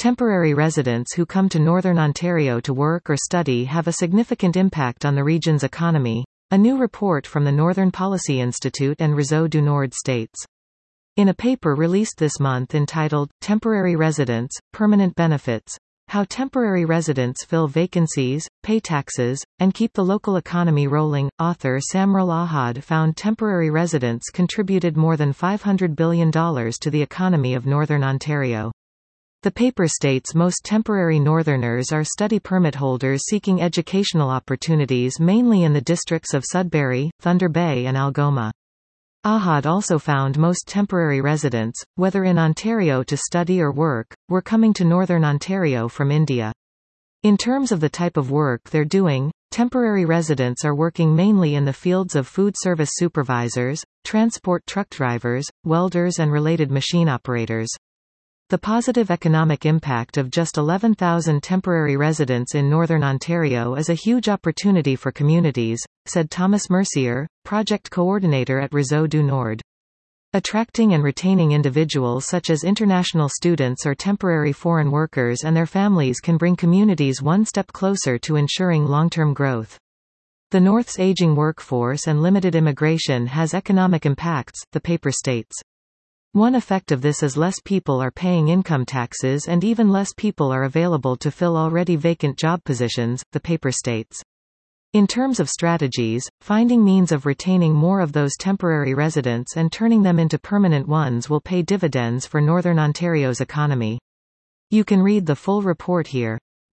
Temporary residents who come to Northern Ontario to work or study have a significant impact on the region's economy, a new report from the Northern Policy Institute and Réseau du Nord states. In a paper released this month entitled, Temporary Residents, Permanent Benefits, How Temporary Residents Fill Vacancies, Pay Taxes, and Keep the Local Economy Rolling, author Samrul Ahad found temporary residents contributed more than $500 billion to the economy of Northern Ontario. The paper states most temporary Northerners are study permit holders seeking educational opportunities mainly in the districts of Sudbury, Thunder Bay and Algoma. Ahad also found most temporary residents, whether in Ontario to study or work, were coming to Northern Ontario from India. In terms of the type of work they're doing, temporary residents are working mainly in the fields of food service supervisors, transport truck drivers, welders and related machine operators. The positive economic impact of just 11,000 temporary residents in Northern Ontario is a huge opportunity for communities, said Thomas Mercier, project coordinator at Réseau du Nord. Attracting and retaining individuals such as international students or temporary foreign workers and their families can bring communities one step closer to ensuring long-term growth. The North's aging workforce and limited immigration has economic impacts, the paper states. One effect of this is less people are paying income taxes and even less people are available to fill already vacant job positions, the paper states. In terms of strategies, finding means of retaining more of those temporary residents and turning them into permanent ones will pay dividends for Northern Ontario's economy. You can read the full report here.